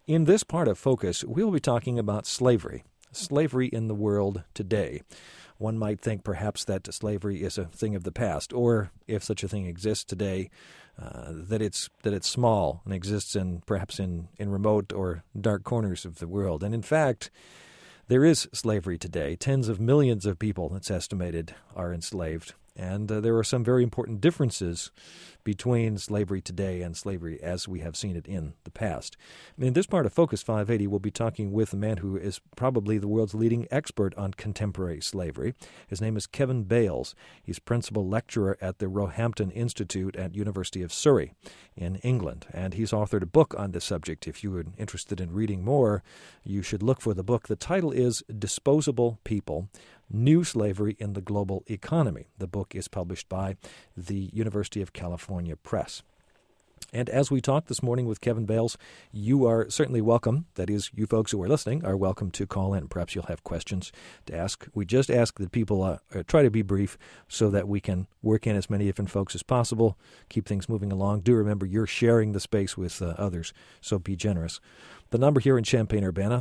In this part of Focus, we'll be talking about slavery in the world today. One might think perhaps that slavery is a thing of the past, or if such a thing exists today, that it's small and exists perhaps in remote or dark corners of the world. And in fact, there is slavery today. Tens of millions of people, it's estimated, are enslaved. And there are some very important differences between slavery today and slavery as we have seen it in the past. In this part of Focus 580, we'll be talking with a man who is probably the world's leading expert on contemporary slavery. His name is Kevin Bales. He's principal lecturer at the Roehampton Institute at University of Surrey in England. And he's authored a book on this subject. If you are interested in reading more, you should look for the book. The title is Disposable People: New Slavery in the Global Economy. The book is published by the University of California Press. And as we talk this morning with Kevin Bales, you are certainly welcome. That is, you folks who are listening are welcome to call in. Perhaps you'll have questions to ask. We just ask that people try to be brief so that we can work in as many different folks as possible, keep things moving along. Do remember you're sharing the space with others, so be generous. The number here in Champaign-Urbana,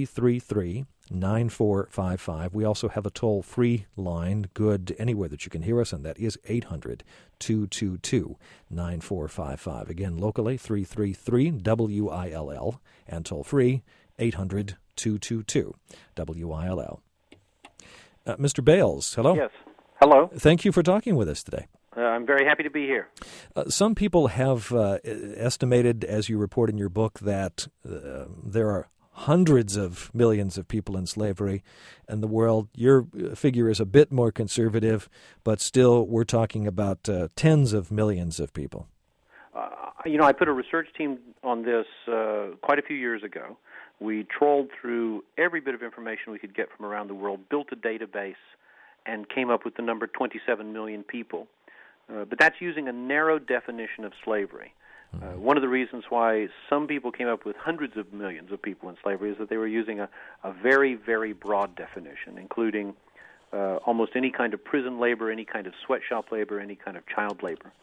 333-9455. We also have a toll-free line, good anywhere that you can hear us, and that is 800-222-9455. Again, locally, 333-WILL, and toll-free, 800-222-WILL. Mr. Bales, hello. Yes, hello. Thank you for talking with us today. I'm very happy to be here. Some people have estimated, as you report in your book, that there are hundreds of millions of people in slavery in the world. Your figure is a bit more conservative, but still we're talking about tens of millions of people. I put a research team on this quite a few years ago. We trolled through every bit of information we could get from around the world, built a database, and came up with the number 27 million people. But that's using a narrow definition of slavery. One of the reasons why some people came up with hundreds of millions of people in slavery is that they were using a very, very broad definition, including almost any kind of prison labor, any kind of sweatshop labor, any kind of child labor.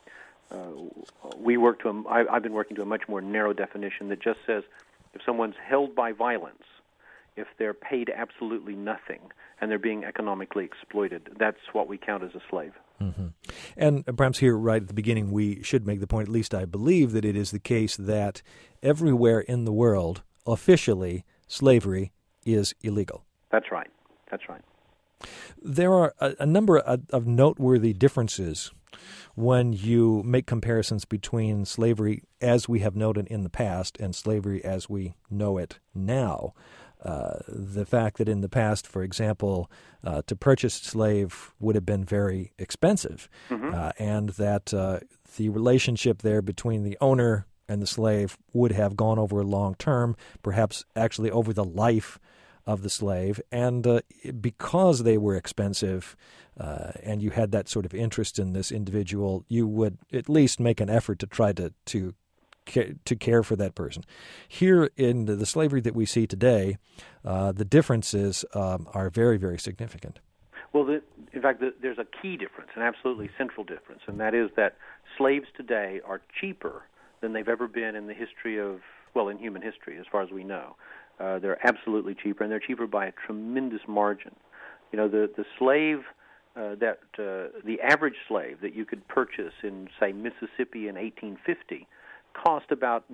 I've been working to a much more narrow definition that just says if someone's held by violence, if they're paid absolutely nothing, and they're being economically exploited, that's what we count as a slave. Mm-hmm. And perhaps here right at the beginning we should make the point, at least I believe, that it is the case that everywhere in the world, officially, slavery is illegal. That's right. There are a number of noteworthy differences when you make comparisons between slavery as we have known it in the past and slavery as we know it now. The fact that in the past, for example, to purchase a slave would have been very expensive, and that the relationship there between the owner and the slave would have gone over a long term, perhaps actually over the life of the slave. And because they were expensive and you had that sort of interest in this individual, you would at least make an effort to try to care for that person. Here in the slavery that we see today, the differences are very, very significant. Well, in fact, there's a key difference, an absolutely central difference, and that is that slaves today are cheaper than they've ever been in the history of, in human history, as far as we know. They're absolutely cheaper, and they're cheaper by a tremendous margin. The slave the average slave that you could purchase in, say, Mississippi in 1850 cost about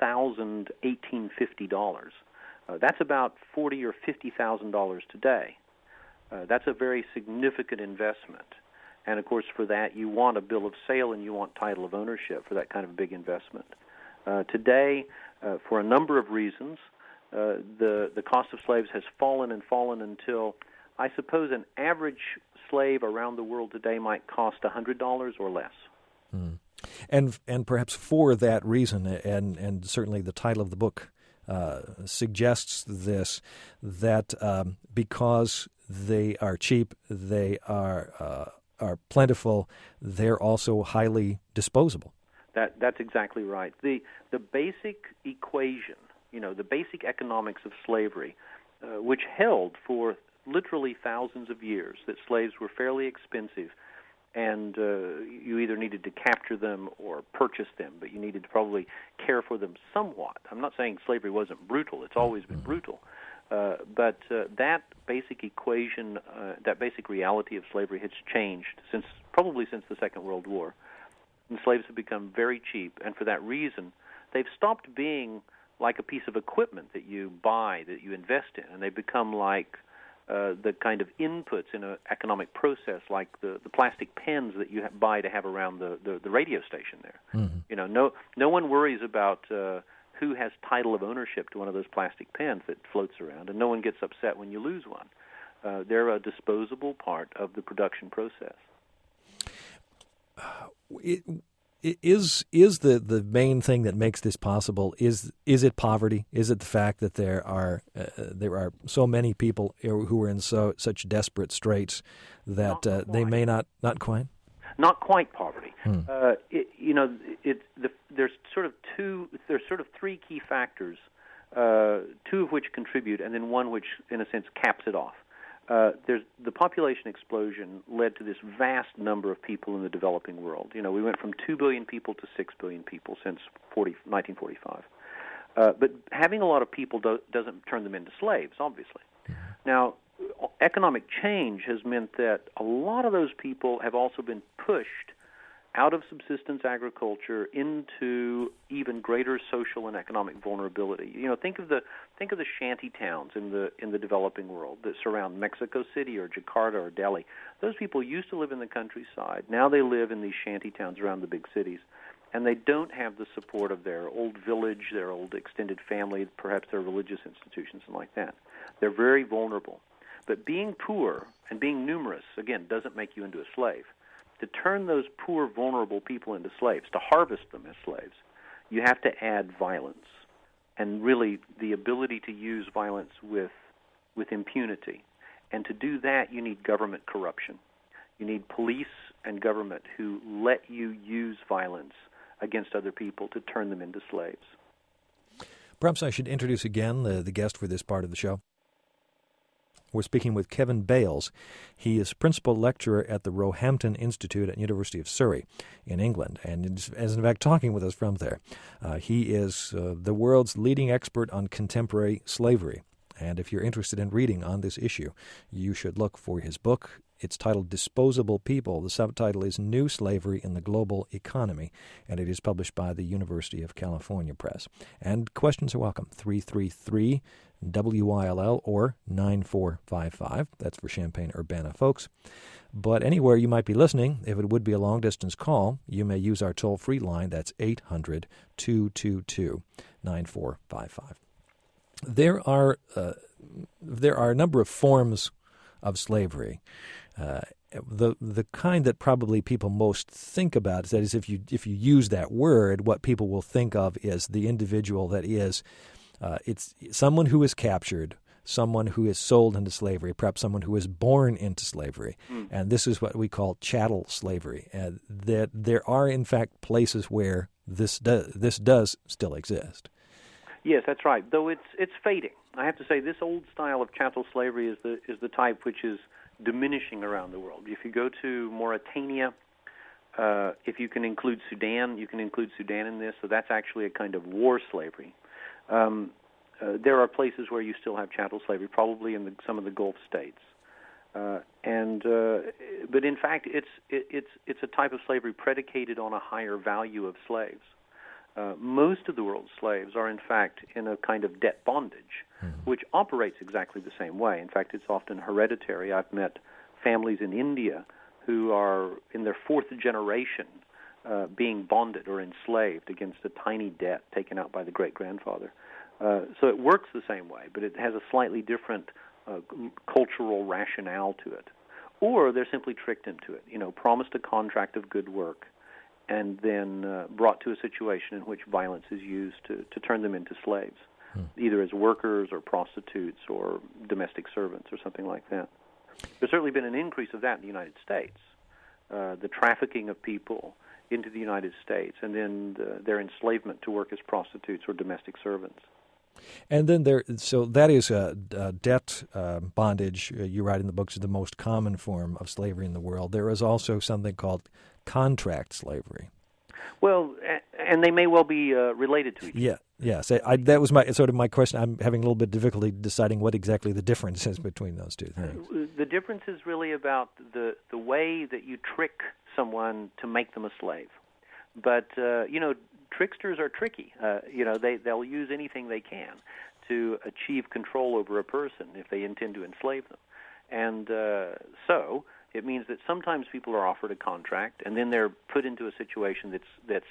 $1,1850. That's about $40,000 or $50,000 today. That's a very significant investment. And, of course, for that, you want a bill of sale and you want title of ownership for that kind of big investment. Today, for a number of reasons, the cost of slaves has fallen until, I suppose, an average slave around the world today might cost $100 or less. Mm. And perhaps for that reason, and certainly the title of the book suggests this, that because they are cheap, they are plentiful, they're also highly disposable. That's exactly right. The basic equation, the basic economics of slavery, which held for literally thousands of years, that slaves were fairly expensive, and you either needed to capture them or purchase them, but you needed to probably care for them somewhat. I'm not saying slavery wasn't brutal. It's always been brutal. But that basic equation, that basic reality of slavery has changed probably since the Second World War. And slaves have become very cheap, and for that reason, they've stopped being like a piece of equipment that you buy, that you invest in, and they've become like the kind of inputs in an economic process, like the plastic pens that you buy to have around the radio station there. Mm-hmm. You know, no one worries about who has title of ownership to one of those plastic pens that floats around, and no one gets upset when you lose one. They're a disposable part of the production process. Is the main thing that makes this possible? Is it poverty? Is it the fact that there are so many people who are in such desperate straits that they may not quite? Not quite poverty. There's sort of three key factors, two of which contribute, and then one which, in a sense, caps it off. There's the population explosion led to this vast number of people in the developing world. You know, we went from 2 billion people to 6 billion people since 1945. But having a lot of people doesn't turn them into slaves, obviously. Now, economic change has meant that a lot of those people have also been pushed out of subsistence agriculture into even greater social and economic vulnerability. You know, think of the shanty towns in the developing world that surround Mexico City or Jakarta or Delhi. Those people used to live in the countryside. Now they live in these shanty towns around the big cities, and they don't have the support of their old village, their old extended family, perhaps their religious institutions and like that. They're very vulnerable. But being poor and being numerous, again, doesn't make you into a slave. To turn those poor, vulnerable people into slaves, to harvest them as slaves, you have to add violence, and really the ability to use violence with impunity. And to do that, you need government corruption. You need police and government who let you use violence against other people to turn them into slaves. Perhaps I should introduce again the guest for this part of the show. We're speaking with Kevin Bales. He is principal lecturer at the Roehampton Institute at University of Surrey in England, and is in fact talking with us from there. He is the world's leading expert on contemporary slavery, and if you're interested in reading on this issue, you should look for his book. It's titled Disposable People. The subtitle is New Slavery in the Global Economy, and it is published by the University of California Press. And questions are welcome, 333-WILL or 9455. That's for Champaign-Urbana folks. But anywhere you might be listening, if it would be a long-distance call, you may use our toll-free line. That's 800-222-9455. There are a number of forms of slavery. The kind that probably people most think about, that is, if you use that word, what people will think of is the individual that is, it's someone who is captured, someone who is sold into slavery, perhaps someone who is born into slavery, and this is what we call chattel slavery. That there are, in fact, places where this does still exist. Yes, that's right. Though it's fading. I have to say, this old style of chattel slavery is the type which is diminishing around the world. If you go to Mauritania, if you can include Sudan, you can include Sudan in this, so that's actually a kind of war slavery. There are places where you still have chattel slavery, probably in some of the Gulf states. But in fact, it's a type of slavery predicated on a higher value of slaves. Most of the world's slaves are, in fact, in a kind of debt bondage, which operates exactly the same way. In fact, it's often hereditary. I've met families in India who are in their fourth generation being bonded or enslaved against a tiny debt taken out by the great-grandfather. So it works the same way, but it has a slightly different cultural rationale to it. Or they're simply tricked into it, promised a contract of good work, and then brought to a situation in which violence is used to turn them into slaves, either as workers or prostitutes or domestic servants or something like that. There's certainly been an increase of that in the United States, the trafficking of people into the United States, and then their enslavement to work as prostitutes or domestic servants. And then so that is debt bondage. You write in the books is the most common form of slavery in the world. There is also something called contract slavery. Well, and they may well be related to each other. Yeah, yes. That was my question. I'm having a little bit of difficulty deciding what exactly the difference is between those two things. The difference is really about the way that you trick someone to make them a slave. But tricksters are tricky. They'll use anything they can to achieve control over a person if they intend to enslave them. And so it means that sometimes people are offered a contract, and then they're put into a situation that's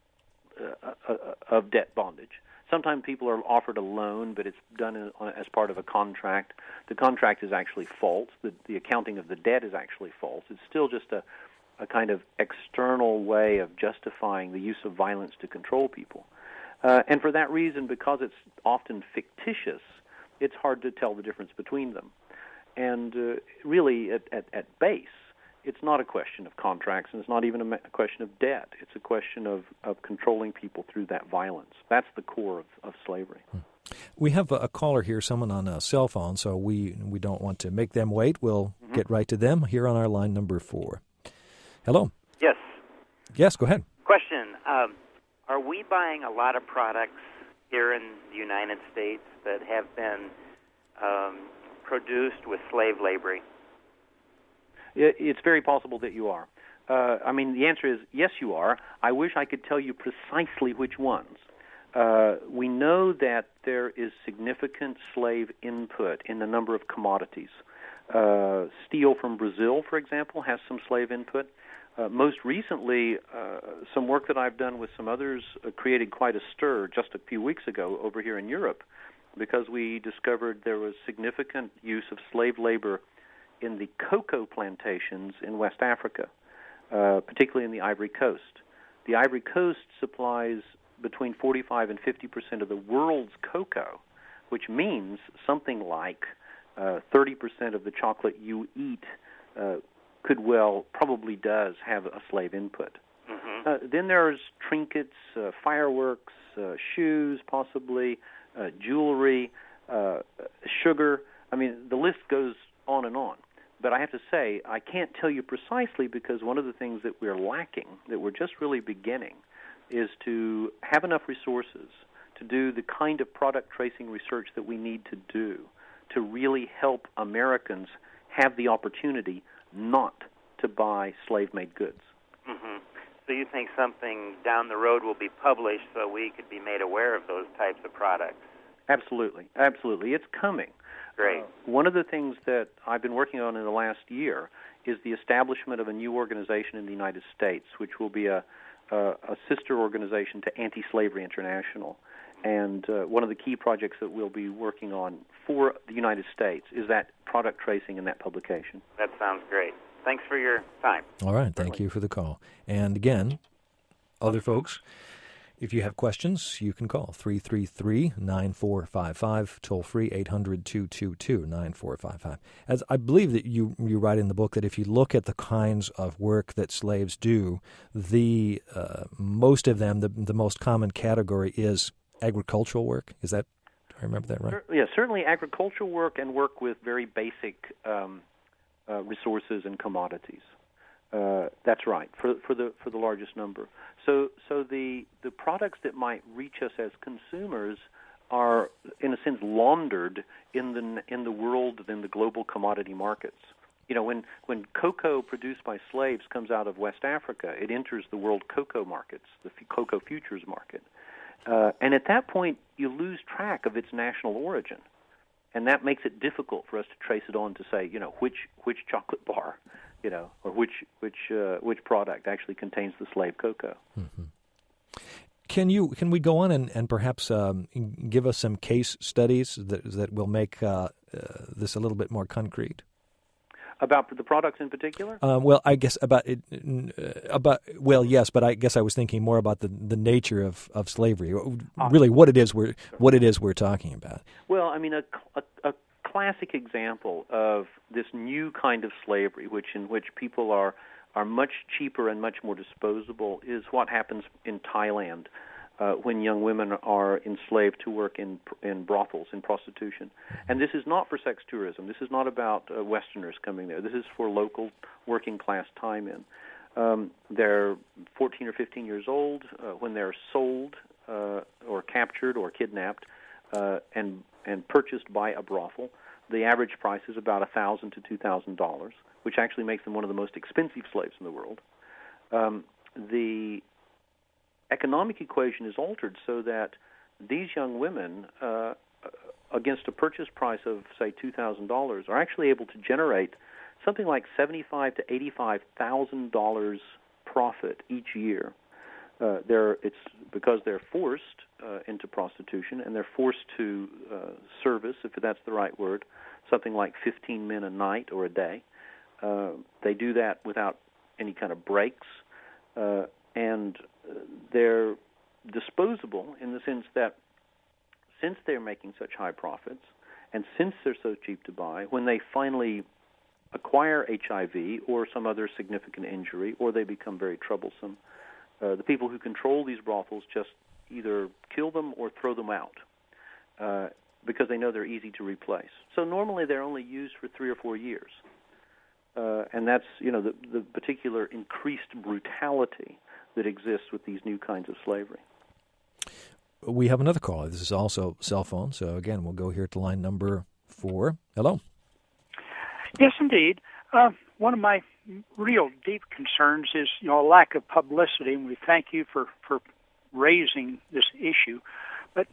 of debt bondage. Sometimes people are offered a loan, but it's done as part of a contract. The contract is actually false. The accounting of the debt is actually false. It's still just a kind of external way of justifying the use of violence to control people. And for that reason, because it's often fictitious, it's hard to tell the difference between them. And really, at base, it's not a question of contracts, and it's not even a question of debt. It's a question of controlling people through that violence. That's the core of slavery. We have a caller here, someone on a cell phone, so we don't want to make them wait. We'll get right to them here on our line number 4. Hello. Yes. Yes, go ahead. Question. Are we buying a lot of products here in the United States that have been produced with slave labor? It's very possible that you are. The answer is yes, you are. I wish I could tell you precisely which ones. We know that there is significant slave input in a number of commodities. Steel from Brazil, for example, has some slave input. Most recently, some work that I've done with some others created quite a stir just a few weeks ago over here in Europe, because we discovered there was significant use of slave labor in the cocoa plantations in West Africa, particularly in the Ivory Coast. The Ivory Coast supplies between 45 and 50% of the world's cocoa, which means something like 30% of the chocolate you eat probably does have a slave input. Mm-hmm. Then there's trinkets, fireworks, shoes, possibly, jewelry, sugar. The list goes on and on. But I have to say, I can't tell you precisely, because one of the things that we're lacking, that we're just really beginning, is to have enough resources to do the kind of product tracing research that we need to do to really help Americans have the opportunity not to buy slave-made goods. Mm-hmm. So you think something down the road will be published so we could be made aware of those types of products? Absolutely. Absolutely. It's coming. Great. One of the things that I've been working on in the last year is the establishment of a new organization in the United States, which will be a sister organization to Anti-Slavery International. And one of the key projects that we'll be working on for the United States is that product tracing and that publication. That sounds great. Thanks for your time. All right. Thank you for the call. And again, other folks, if you have questions, you can call 333-9455, toll free 800-222-9455. As I believe that you write in the book that if you look at the kinds of work that slaves do, the most of them, the most common category is agricultural work. Is that, do I remember that right? Yeah, certainly agricultural work and work with very basic resources and commodities. That's right, for the largest number. So the products that might reach us as consumers are, in a sense, laundered in the world, in the global commodity markets. When cocoa produced by slaves comes out of West Africa, it enters the world cocoa markets, the cocoa futures market. And at that point, you lose track of its national origin. And that makes it difficult for us to trace it on to say, which chocolate bar, or which product actually contains the slave cocoa. Mm-hmm. Can we go on and perhaps give us some case studies that will make this a little bit more concrete? About the products in particular? I guess yes, but I guess I was thinking more about the nature of slavery. Really, what it is we're talking about. Well, a classic example of this new kind of slavery, in which people are much cheaper and much more disposable, is what happens in Thailand. when young women are enslaved to work in brothels, in prostitution. And this is not for sex tourism. This is not about Westerners coming there. This is for local working-class time-in. They're 14 or 15 years old when they're sold or captured or kidnapped and purchased by a brothel. The average price is about $1,000 to $2,000, which actually makes them one of the most expensive slaves in the world. The economic equation is altered so that these young women, against a purchase price of, say, $2,000, are actually able to generate something like $75,000 to $85,000 profit each year. It's because they're forced into prostitution, and they're forced to service, if that's the right word, something like 15 men a night or a day. They do that without any kind of breaks, and they're disposable in the sense that since they're making such high profits, and since they're so cheap to buy, when they finally acquire HIV or some other significant injury, or they become very troublesome, the people who control these brothels just either kill them or throw them out because they know they're easy to replace. So normally they're only used for 3 or 4 years. And that's, the particular increased brutality that exists with these new kinds of slavery. We have another caller. This is also cell phone. So, again, we'll go here to line number 4. Hello. Yes, indeed. One of my real deep concerns is, lack of publicity, and we thank you for raising this issue. But,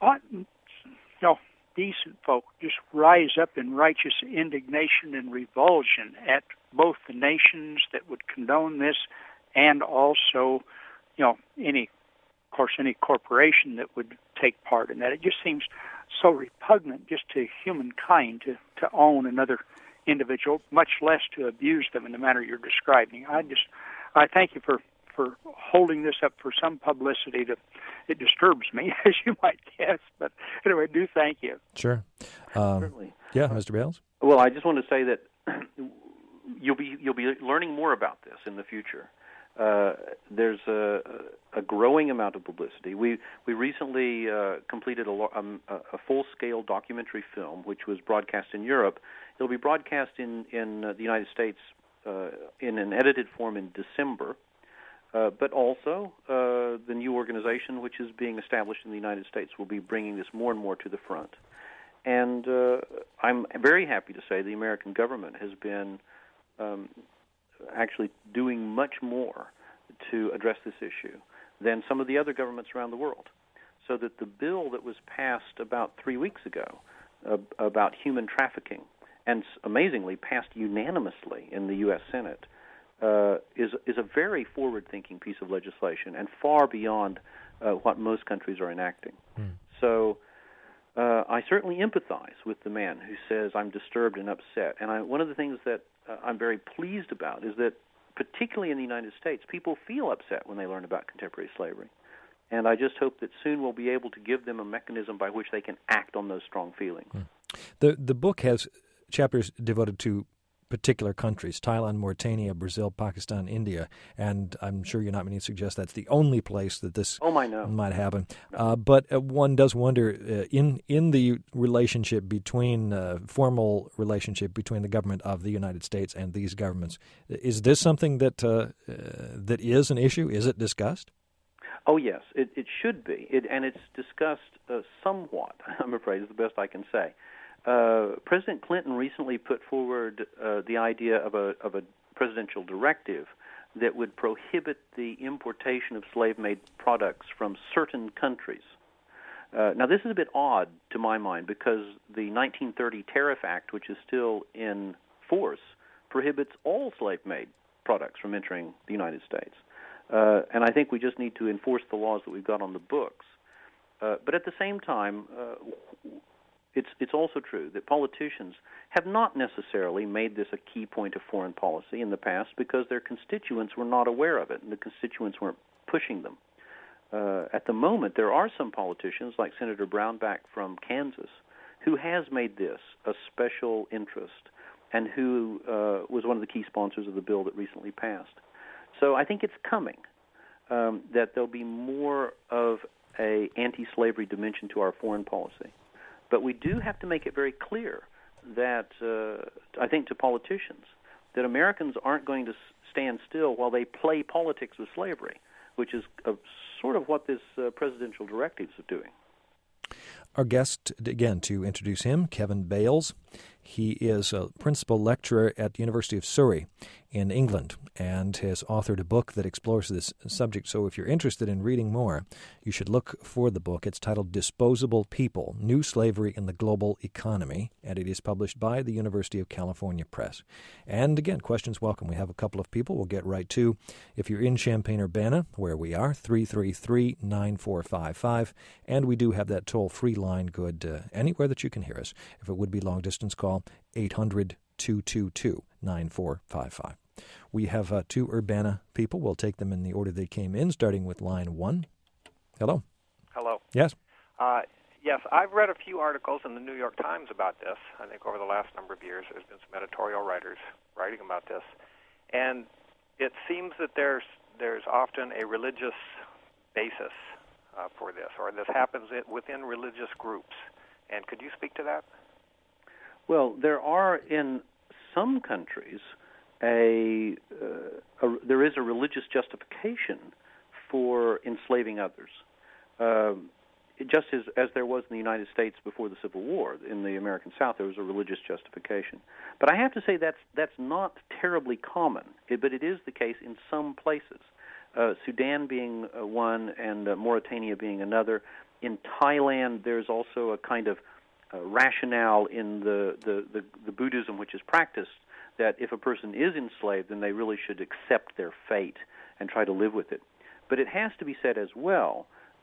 decent folk just rise up in righteous indignation and revulsion at both the nations that would condone this and also, any corporation that would take part in that. It just seems so repugnant just to humankind to own another individual, much less to abuse them in the manner you're describing. I thank you for holding this up for some publicity. It disturbs me, as you might guess. But anyway, do thank you. Sure. Certainly. Yeah, Mr. Bales? Well, I just want to say that you'll be learning more about this in the future. There's a growing amount of publicity. We recently completed a full-scale documentary film, which was broadcast in Europe. It'll be broadcast in the United States in an edited form in December. But also, the new organization, which is being established in the United States, will be bringing this more and more to the front. And I'm very happy to say the American government has been actually doing much more to address this issue than some of the other governments around the world. So that the bill that was passed about 3 weeks ago about human trafficking, and amazingly passed unanimously in the U.S. Senate, is a very forward-thinking piece of legislation and far beyond what most countries are enacting. So I certainly empathize with the man who says, I'm disturbed and upset. And one of the things that I'm very pleased about is that, particularly in the United States, people feel upset when they learn about contemporary slavery. And I just hope that soon we'll be able to give them a mechanism by which they can act on those strong feelings. The book has chapters devoted to particular countries: Thailand, Mauritania, Brazil, Pakistan, India, and I'm sure you're not meaning to suggest that's the only place that this might happen. But one does wonder, in the relationship between formal relationship between the government of the United States and these governments, is this something that that is an issue? Is it discussed? Oh yes, it should be, and it's discussed somewhat. I'm afraid is the best I can say. President Clinton recently put forward the idea of a presidential directive that would prohibit the importation of slave-made products from certain countries. Now, this is a bit odd to my mind because the 1930 Tariff Act, which is still in force, prohibits all slave-made products from entering the United States. And I think we just need to enforce the laws that we've got on the books. But at the same time, it's also true that politicians have not necessarily made this a key point of foreign policy in the past because their constituents were not aware of it and the constituents weren't pushing them. At the moment, there are some politicians, like Senator Brownback from Kansas, who has made this a special interest and who was one of the key sponsors of the bill that recently passed. So I think it's coming. that there'll be more of a anti-slavery dimension to our foreign policy. But we do have to make it very clear that, I think to politicians, that Americans aren't going to stand still while they play politics with slavery, which is sort of what this presidential directive is doing. Our guest, again, to introduce him, Kevin Bales. He is a principal lecturer at the University of Surrey in England and has authored a book that explores this subject. So if you're interested in reading more, you should look for the book. It's titled Disposable People, New Slavery in the Global Economy, and it is published by the University of California Press. And again, questions welcome. We have a couple of people we'll get right to. If you're in Champaign-Urbana, where we are, 333-9455, and we do have that toll-free line good anywhere that you can hear us. If it would be long-distance call, 800-222-9455. We have two Urbana people. We'll take them in the order they came in, starting with line 1. Hello. Hello. Yes. Yes, I've read a few articles in the New York Times about this. I think over the last number of years there's been some editorial writers writing about this. And it seems that there's often a religious basis for this, or this happens within religious groups. And could you speak to that? Well, there are in some countries there is a religious justification for enslaving others, just as there was in the United States before the Civil War. In the American South, there was a religious justification. But I have to say that's not terribly common, but it is the case in some places. Sudan being one, and Mauritania being another. In Thailand, there's also a kind of rationale in the Buddhism which is practiced, that if a person is enslaved, then they really should accept their fate and try to live with it. But it has to be said as well,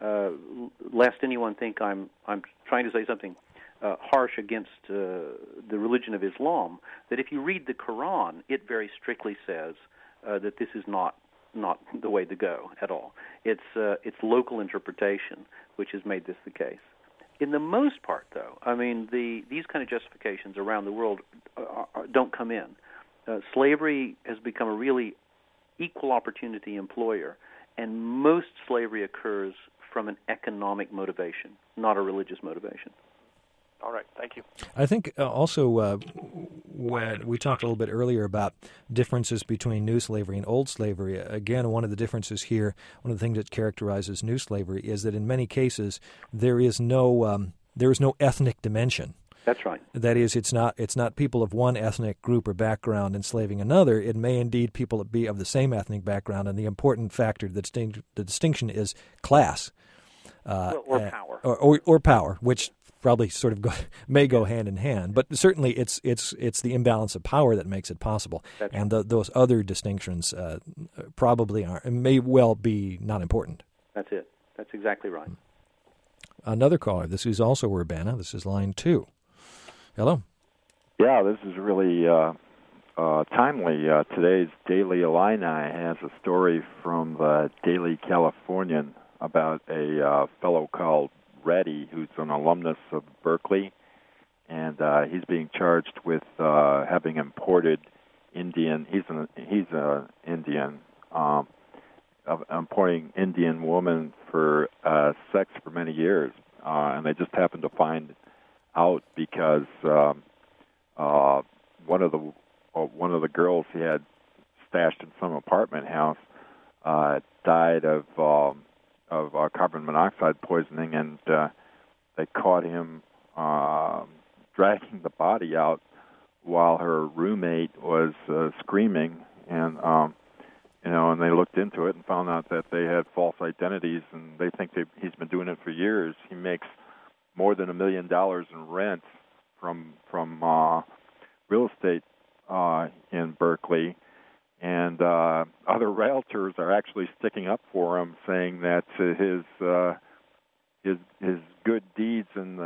lest anyone think I'm trying to say something harsh against the religion of Islam, that if you read the Quran, it very strictly says that this is not the way to go at all. It's local interpretation which has made this the case. In the most part, though, I mean, these kind of justifications around the world don't come in. Slavery has become a really equal opportunity employer, and most slavery occurs from an economic motivation, not a religious motivation. All right, thank you. I think also when we talked a little bit earlier about differences between new slavery and old slavery, again, one of the differences here, one of the things that characterizes new slavery is that in many cases there is no ethnic dimension. That's right. That is, it's not people of one ethnic group or background enslaving another. It may indeed people be of the same ethnic background, and the important factor, the distinction is class. Or power. Or power, which probably sort of may go hand in hand, but certainly it's the imbalance of power that makes it possible, and those other distinctions probably may well be not important. That's it. That's exactly right. Another caller. This is also Urbana. This is line 2. Hello. Yeah, this is really timely. Today's Daily Illini has a story from the Daily Californian about a fellow called Reddy, who's an alumnus of Berkeley, and he's being charged with having imported Indian. He's an Indian, importing Indian woman for sex for many years, and they just happened to find out because one of the girls he had stashed in some apartment house died of carbon monoxide poisoning, and they caught him dragging the body out while her roommate was screaming, and and they looked into it and found out that they had false identities, and they think he's been doing it for years. He makes more than $1 million in rent from real estate in Berkeley. And other realtors are actually sticking up for him, saying that his good deeds in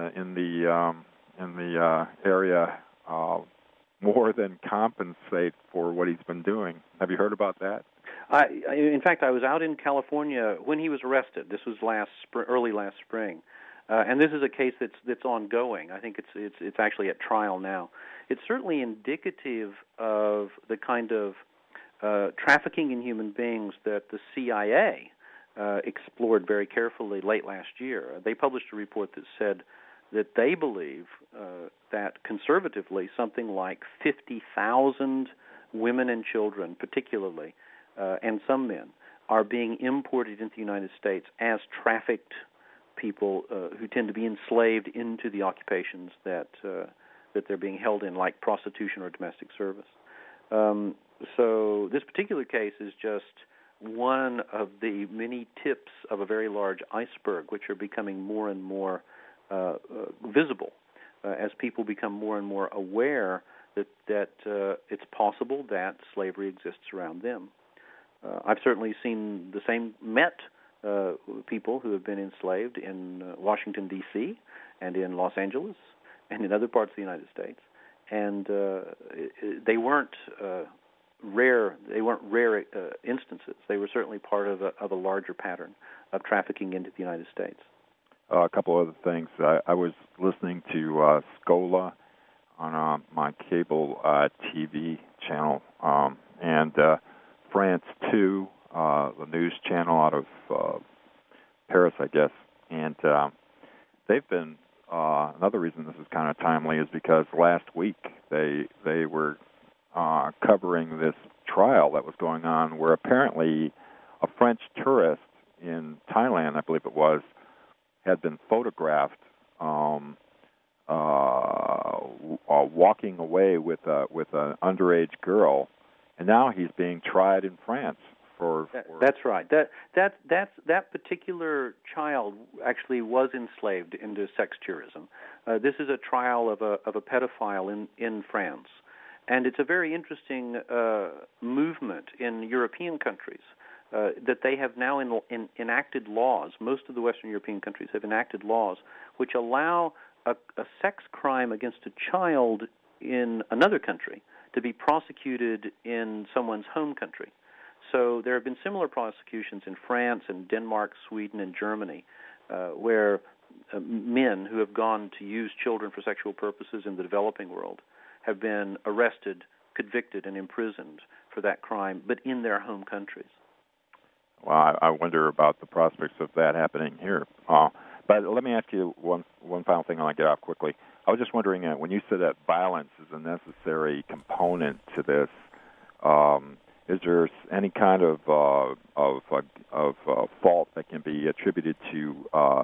the area more than compensate for what he's been doing. Have you heard about that? In fact, I was out in California when he was arrested. This was early last spring, and this is a case that's ongoing. I think it's actually at trial now. It's certainly indicative of the kind of trafficking in human beings that the CIA explored very carefully late last year. They published a report that said that they believe that conservatively something like 50,000 women and children, particularly, and some men, are being imported into the United States as trafficked people who tend to be enslaved into the occupations that they're being held in, like prostitution or domestic service. So this particular case is just one of the many tips of a very large iceberg, which are becoming more and more visible as people become more and more aware that it's possible that slavery exists around them. I've certainly seen the same, met people who have been enslaved in Washington, D.C., and in Los Angeles, and in other parts of the United States, and they weren't rare. They weren't rare instances. They were certainly part of a larger pattern of trafficking into the United States. A couple other things. I was listening to Scola on my cable TV channel, and France 2, the news channel out of Paris, I guess, and they've been. Another reason this is kind of timely is because last week they were covering this trial that was going on where apparently a French tourist in Thailand, I believe it was, had been photographed walking away with an underage girl, and now he's being tried in France for That's right. That particular child actually was enslaved into sex tourism. This is a trial of a pedophile in France, and it's a very interesting movement in European countries. That they have now enacted laws. Most of the Western European countries have enacted laws which allow a sex crime against a child in another country to be prosecuted in someone's home country. So there have been similar prosecutions in France and Denmark, Sweden, and Germany, where men who have gone to use children for sexual purposes in the developing world have been arrested, convicted, and imprisoned for that crime, but in their home countries. Well, I wonder about the prospects of that happening here. But let me ask you one final thing, and I'll get off quickly. I was just wondering, when you said that violence is a necessary component to this, is there any kind of fault that can be attributed to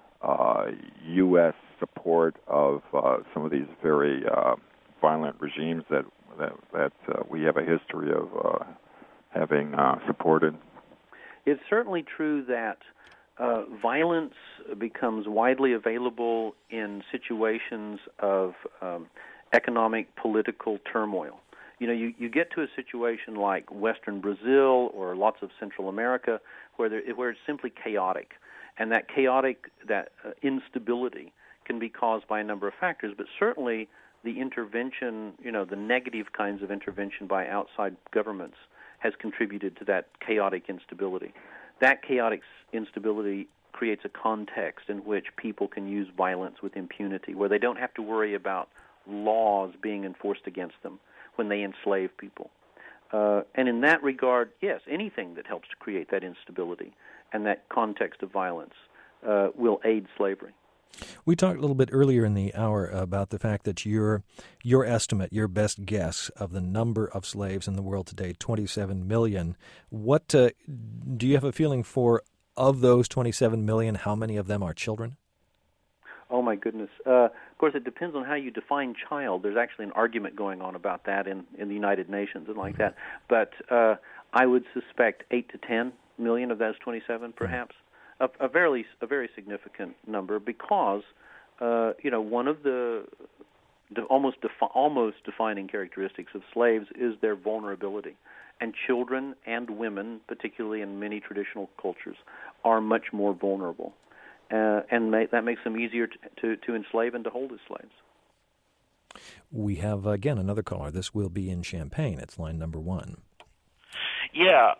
U.S. support of some of these very violent regimes that we have a history of having supported? It's certainly true that violence becomes widely available in situations of economic, political turmoil. You know, you get to a situation like Western Brazil or lots of Central America where it's simply chaotic, and that instability can be caused by a number of factors, but certainly the intervention, the negative kinds of intervention by outside governments has contributed to that chaotic instability. That chaotic instability creates a context in which people can use violence with impunity, where they don't have to worry about laws being enforced against them when they enslave people. And in that regard, yes, anything that helps to create that instability and that context of violence will aid slavery. We talked a little bit earlier in the hour about the fact that your estimate, your best guess of the number of slaves in the world today, 27 million. What do you have a feeling for, of those 27 million, how many of them are children? Oh, my goodness. Of course, it depends on how you define child. There's actually an argument going on about that in the United Nations and like that. But I would suspect 8 to 10 million of those 27, perhaps. A very significant number because, one of the almost defining characteristics of slaves is their vulnerability. And children and women, particularly in many traditional cultures, are much more vulnerable. And that makes them easier to enslave and to hold as slaves. We have, again, another caller. This will be in Champaign. It's line number 1. Yeah.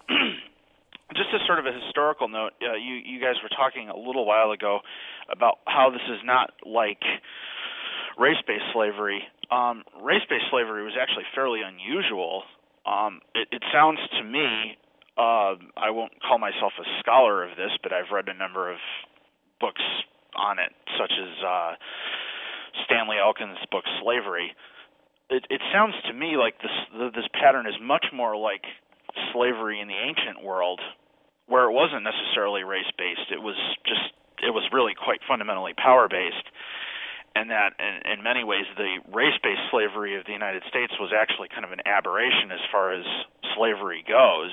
Just as sort of a historical note, you guys were talking a little while ago about how this is not like race-based slavery. Race-based slavery was actually fairly unusual. It sounds to me I won't call myself a scholar of this, but I've read a number of books on it, such as Stanley Elkin's book Slavery. It sounds to me like this pattern is much more like slavery in the ancient world, where it wasn't necessarily race-based. It was really quite fundamentally power-based, and that in many ways the race-based slavery of the United States was actually kind of an aberration as far as slavery goes.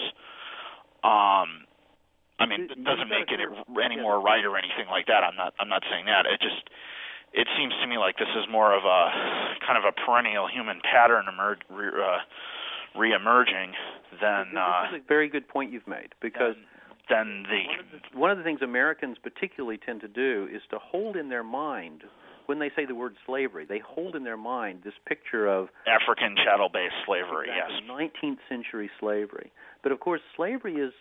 I mean, it doesn't make it any more right or anything like that. I'm not saying that. It seems to me like this is more of a kind of a perennial human pattern re-emerging than. This is a very good point you've made, because one of the things Americans particularly tend to do is to hold in their mind, when they say the word slavery, they hold in their mind this picture of African chattel-based slavery. Exactly, yes, 19th century slavery. But of course, slavery is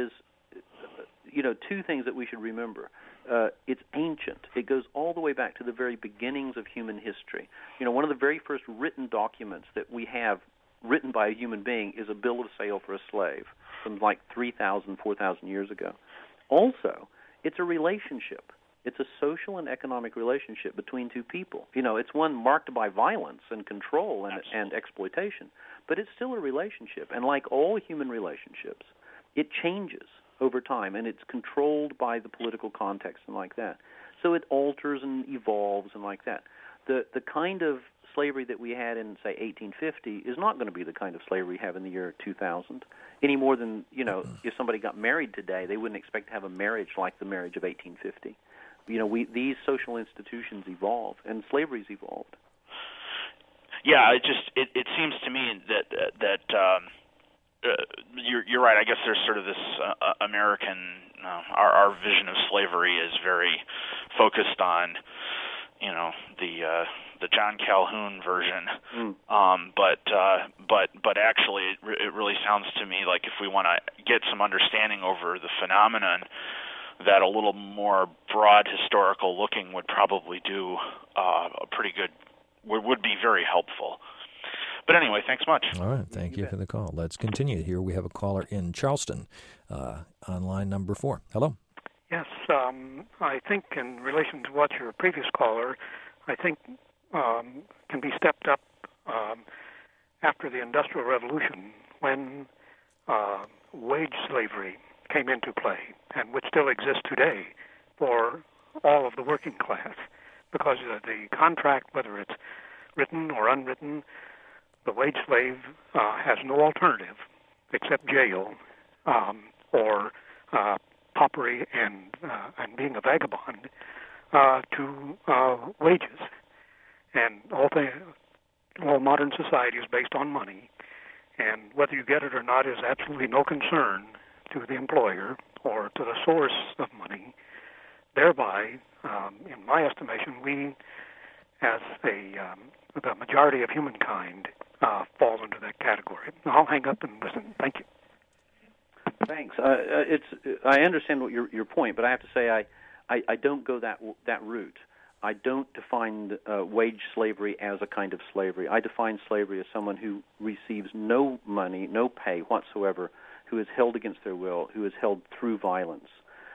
two things that we should remember. It's ancient. It goes all the way back to the very beginnings of human history. One of the very first written documents that we have written by a human being is a bill of sale for a slave from like 3,000, 4,000 years ago. Also, it's a relationship. It's a social and economic relationship between two people. It's one marked by violence and control and exploitation, but it's still a relationship. And like all human relationships, it changes over time, and it's controlled by the political context and like that. So it alters and evolves and like that. The kind of slavery that we had in, say, 1850 is not going to be the kind of slavery we have in the year 2000, any more than, if somebody got married today, they wouldn't expect to have a marriage like the marriage of 1850. These social institutions evolve, and slavery's evolved. Yeah, it seems to me that you're right. I guess there's sort of this American. Our vision of slavery is very focused on, the John Calhoun version. But actually, it really sounds to me like if we want to get some understanding over the phenomenon, that a little more broad historical looking would probably do a pretty good. Would be very helpful. But anyway, thanks much. All right, thank you for the call. Let's continue here. We have a caller in Charleston on line number 4. Hello. Yes, I think in relation to what your previous caller, I think can be stepped up after the Industrial Revolution when wage slavery came into play, and which still exists today for all of the working class, because the contract, whether it's written or unwritten, the wage slave has no alternative except jail or paupery and being a vagabond to wages. And all modern society is based on money, and whether you get it or not is absolutely no concern to the employer or to the source of money. Thereby, in my estimation, we, as the majority of humankind, fall into that category. I'll hang up and listen. Thank you. Thanks. I understand what your point, but I have to say I don't go that route. I don't define wage slavery as a kind of slavery. I define slavery as someone who receives no money, no pay whatsoever, who is held against their will, who is held through violence.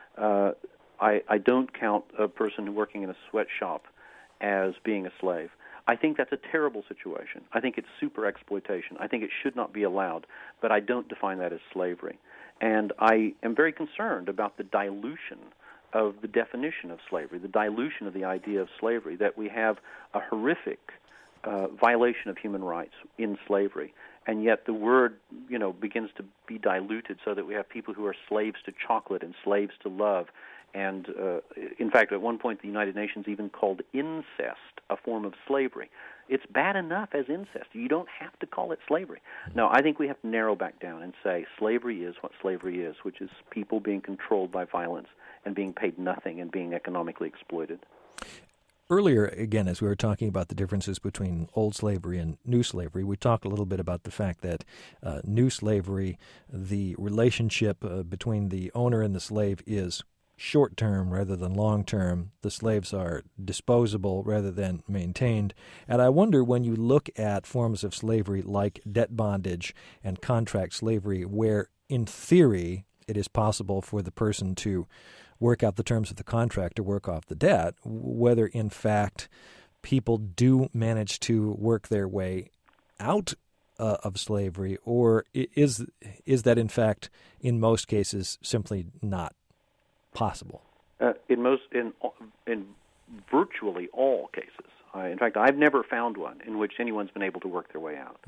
I don't count a person working in a sweatshop as being a slave. I think that's a terrible situation. I think it's super exploitation. I think it should not be allowed, but I don't define that as slavery. And I am very concerned about the dilution of the definition of slavery, the dilution of the idea of slavery, that we have a horrific violation of human rights in slavery, and yet the word, begins to be diluted so that we have people who are slaves to chocolate and slaves to love. And in fact, at one point, the United Nations even called incest a form of slavery. It's bad enough as incest. You don't have to call it slavery. No, I think we have to narrow back down and say slavery is what slavery is, which is people being controlled by violence and being paid nothing and being economically exploited. Earlier, again, as we were talking about the differences between old slavery and new slavery, we talked a little bit about the fact that new slavery, the relationship between the owner and the slave is short-term rather than long-term. The slaves are disposable rather than maintained. And I wonder, when you look at forms of slavery like debt bondage and contract slavery, where in theory, it is possible for the person to work out the terms of the contract to work off the debt. Whether, in fact, people do manage to work their way out of slavery, or is that, in fact, in most cases, simply not possible? In virtually all cases. In fact, I've never found one in which anyone's been able to work their way out.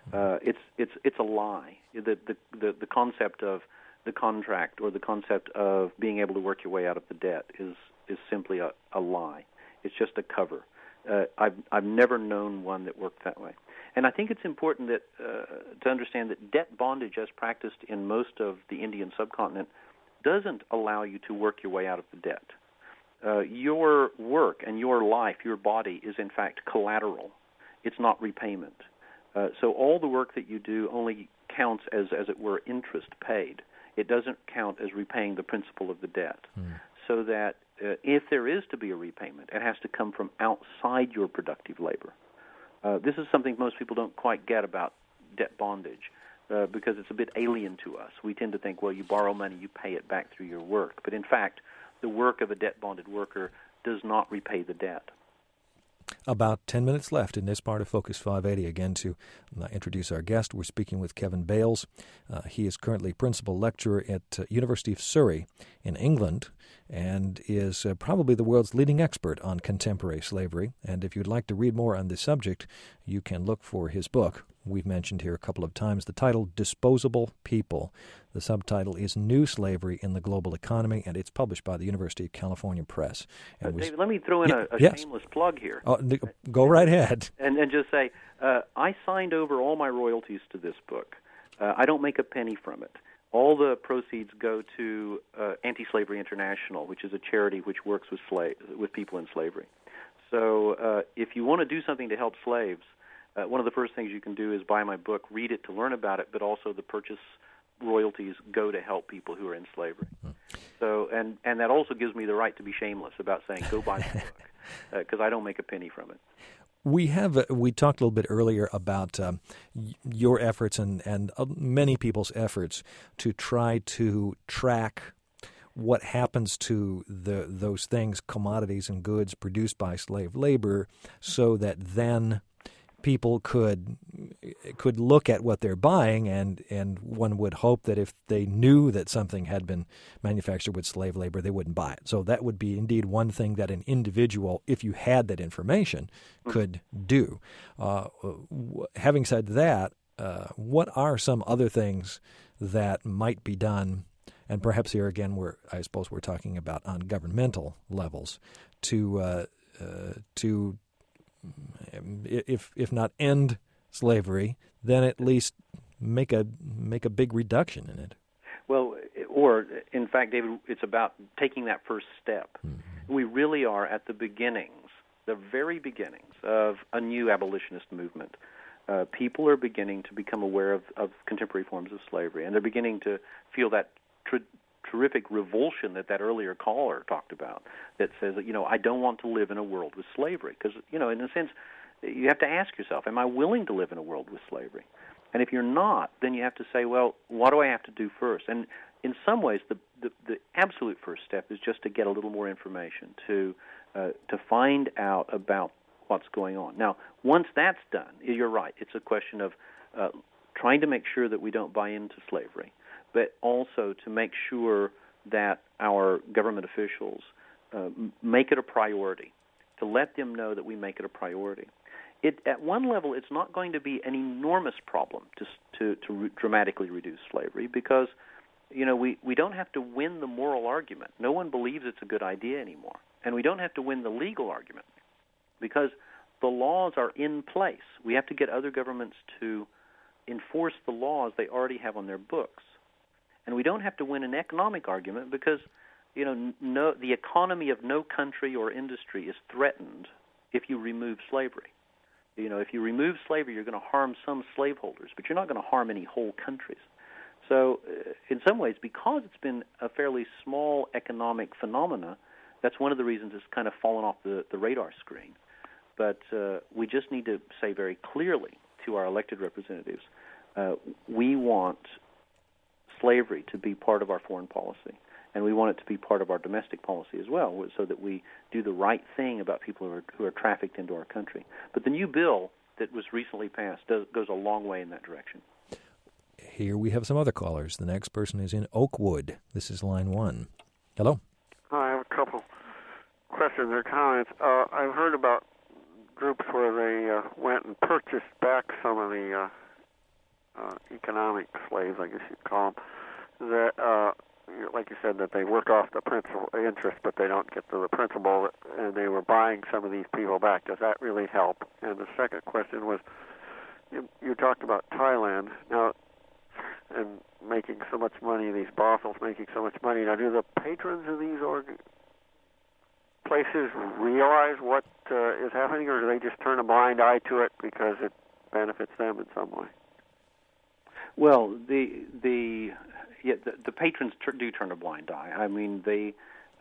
It's a lie. The concept of the contract or the concept of being able to work your way out of the debt is simply a lie. It's just a cover. I've never known one that worked that way. And I think it's important that to understand that debt bondage, as practiced in most of the Indian subcontinent, doesn't allow you to work your way out of the debt. Your work and your life, your body, is in fact collateral. It's not repayment. So all the work that you do only counts as it were, interest paid. It doesn't count as repaying the principal of the debt. So that if there is to be a repayment, it has to come from outside your productive labor. This is something most people don't quite get about debt bondage because it's a bit alien to us. We tend to think, well, you borrow money, you pay it back through your work. But in fact, the work of a debt-bonded worker does not repay the debt. About 10 minutes left in this part of Focus 580. Again, to introduce our guest, we're speaking with Kevin Bales. He is currently principal lecturer at University of Surrey in England and is probably the world's leading expert on contemporary slavery. And if you'd like to read more on this subject, you can look for his book. We've mentioned here a couple of times the title, Disposable People. The subtitle is New Slavery in the Global Economy, and it's published by the University of California Press. And David, let me throw in a yes. shameless plug here. Oh, go right ahead. And just say, I signed over all my royalties to this book. I don't make a penny from it. All the proceeds go to Anti-Slavery International, which is a charity which works with people in slavery. So if you want to do something to help slaves, one of the first things you can do is buy my book, read it to learn about it, but also the purchase royalties go to help people who are in slavery. So, and that also gives me the right to be shameless about saying, go buy my book, because I don't make a penny from it. We talked a little bit earlier about your efforts and many people's efforts to try to track what happens to those things, commodities and goods produced by slave labor, so that then people could look at what they're buying, and one would hope that if they knew that something had been manufactured with slave labor, they wouldn't buy it. So that would be indeed one thing that an individual, if you had that information, could do. Having said that, what are some other things that might be done? And perhaps here again, I suppose we're talking about on governmental levels to if not end slavery, then at least make a big reduction in it. Well, or in fact, David, it's about taking that first step. Mm-hmm. We really are at the beginnings, the very beginnings of a new abolitionist movement. People are beginning to become aware of contemporary forms of slavery, and they're beginning to feel that terrific revulsion that earlier caller talked about, that says that, I don't want to live in a world with slavery. Because, in a sense, you have to ask yourself, am I willing to live in a world with slavery? And if you're not, then you have to say, well, what do I have to do first? And in some ways, the absolute first step is just to get a little more information, to find out about what's going on. Now, once that's done, you're right, it's a question of trying to make sure that we don't buy into slavery, but also to make sure that our government officials make it a priority, to let them know that we make it a priority. At one level, it's not going to be an enormous problem to dramatically reduce slavery because, we don't have to win the moral argument. No one believes it's a good idea anymore. And we don't have to win the legal argument because the laws are in place. We have to get other governments to enforce the laws they already have on their books. And we don't have to win an economic argument because, the economy of no country or industry is threatened if you remove slavery. If you remove slavery, you're going to harm some slaveholders, but you're not going to harm any whole countries. So, in some ways, because it's been a fairly small economic phenomena, that's one of the reasons it's kind of fallen off the radar screen. But we just need to say very clearly to our elected representatives, we want slavery to be part of our foreign policy, and we want it to be part of our domestic policy as well, so that we do the right thing about people who are trafficked into our country. But the new bill that was recently passed goes a long way in that direction. Here we have some other callers. The next person is in Oakwood. This is line 1. Hello. I have a couple questions or comments. I've heard about groups where they went and purchased back some of the economic slaves, I guess you'd call them, that, like you said, that they work off the principal interest, but they don't get to the principal, and they were buying some of these people back. Does that really help? And the second question was, you talked about Thailand now, and making so much money, these brothels making so much money. Now, do the patrons of these places realize what is happening, or do they just turn a blind eye to it because it benefits them in some way? Well, the patrons do turn a blind eye. I mean, the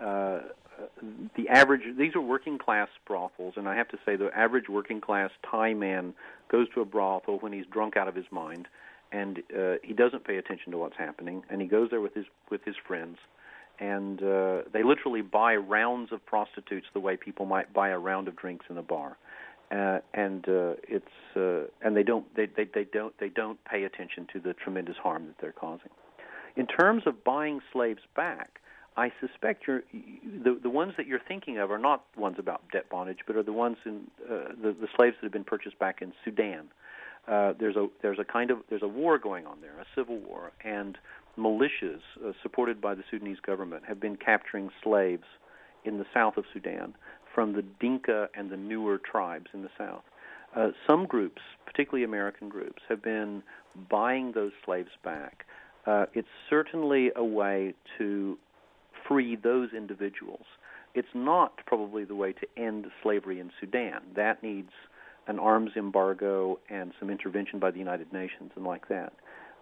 average, these are working class brothels, and I have to say the average working class Thai man goes to a brothel when he's drunk out of his mind, and he doesn't pay attention to what's happening, and he goes there with his friends, and they literally buy rounds of prostitutes the way people might buy a round of drinks in a bar, and they don't pay attention to the tremendous harm that they're causing. In terms of buying slaves back, I suspect the ones that you're thinking of are not ones about debt bondage, but are the ones in the slaves that have been purchased back in Sudan. There's a war going on there, a civil war, and militias supported by the Sudanese government have been capturing slaves in the south of Sudan from the Dinka and the Nuer tribes in the south. Some groups, particularly American groups, have been buying those slaves back. It's certainly a way to free those individuals. It's not probably the way to end slavery in Sudan. That needs an arms embargo and some intervention by the United Nations and like that.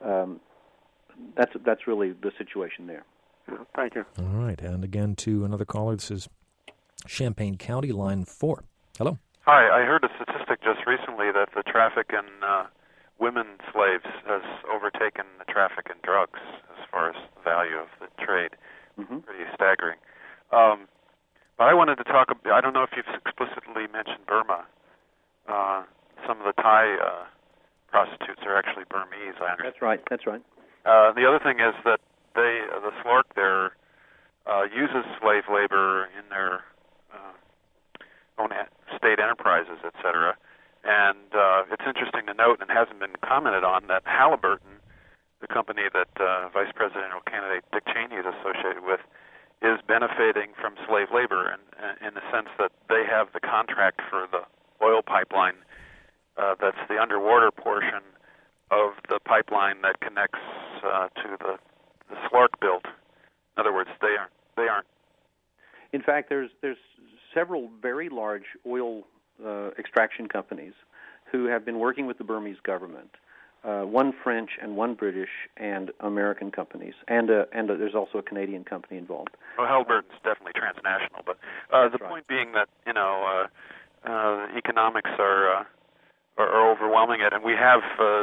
That's really the situation there. Thank you. All right, and again to another caller. This is Champaign County, line 4. Hello. Hi, I heard a statistic just recently that the traffic in women slaves has overtaken the traffic in drugs as far as the value of the trade. Mm-hmm. Pretty staggering. But I wanted to talk, I don't know if you've explicitly mentioned Burma. Some of the Thai prostitutes are actually Burmese, I understand. That's right. The other thing is that the SLORC there uses slave labor in their own state enterprises, etc. And it's interesting to note, and hasn't been commented on, that Halliburton, the company that Vice Presidential candidate Dick Cheney is associated with, is benefiting from slave labor in the sense that they have the contract for the oil pipeline that's the underwater portion of the pipeline that connects to the SLORC built. In other words, they aren't. In fact, there's several very large oil extraction companies who have been working with the Burmese government. One French and one British and American companies, and there's also a Canadian company involved. Well, Halliburton's definitely transnational, but point being that the economics are overwhelming it, and we have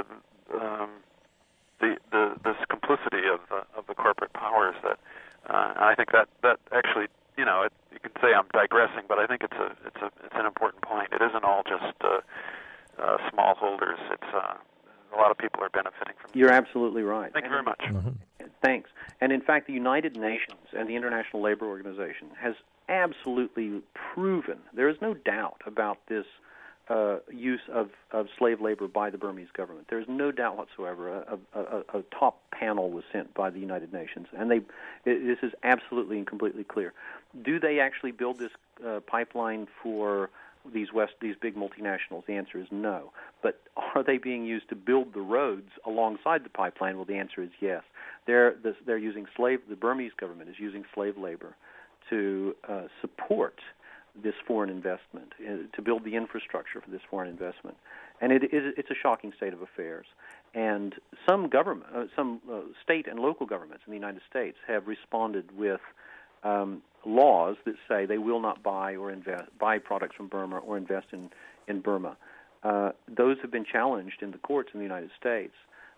this complicity of the corporate powers that I think that actually, you can say I'm digressing, but I think it's an important point. It isn't all just smallholders. It's a lot of people are benefiting from it. You're absolutely right. Thank you very much. Mm-hmm. Thanks. And in fact, the United Nations and the International Labor Organization has absolutely proven, there is no doubt about this use of slave labor by the Burmese government. There's no doubt whatsoever. A top panel was sent by the United Nations, and this is absolutely and completely clear. Do they actually build this pipeline for these big multinationals? The answer is no. But are they being used to build the roads alongside the pipeline? Well, the answer is yes. They're using the Burmese government is using slave labor to support this foreign investment, to build the infrastructure for this foreign investment. And it's a shocking state of affairs. And some state and local governments in the United States have responded with laws that say they will not buy products from Burma or invest in Burma. Those have been challenged in the courts in the United States,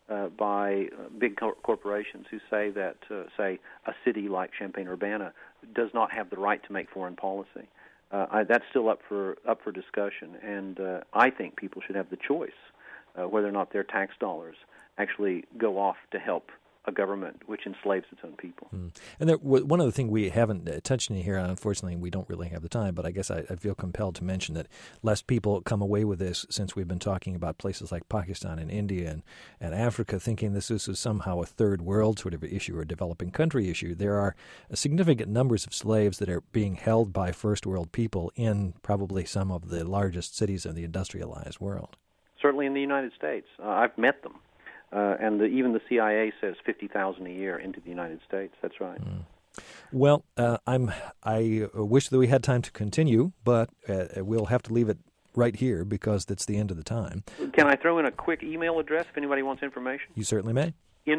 by big corporations who say that, say, a city like Champaign-Urbana does not have the right to make foreign policy. That's still up for discussion, and I think people should have the choice whether or not their tax dollars actually go off to help a government which enslaves its own people. And one other thing we haven't touched on here, and unfortunately we don't really have the time, but I guess I feel compelled to mention that lest people come away with this, since we've been talking about places like Pakistan and India and Africa, thinking this is somehow a third world sort of issue or developing country issue. There are significant numbers of slaves that are being held by first world people in probably some of the largest cities in the industrialized world. Certainly in the United States. I've met them. And even the CIA says 50,000 a year into the United States. That's right. Well, I wish that we had time to continue, but we'll have to leave it right here because that's the end of the time. Can I throw in a quick email address if anybody wants information? You certainly may.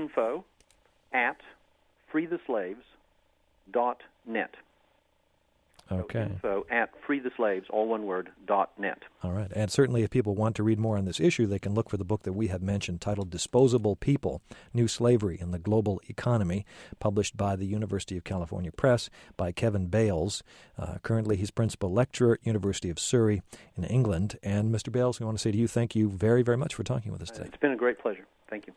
info@freetheslaves.net. Okay. info@freetheslaves, all one word, .net. All right. And certainly if people want to read more on this issue, they can look for the book that we have mentioned titled Disposable People, New Slavery in the Global Economy, published by the University of California Press by Kevin Bales. Currently he's principal lecturer at University of Surrey in England. And Mr. Bales, we want to say to you, thank you very, very much for talking with us today. It's been a great pleasure. Thank you.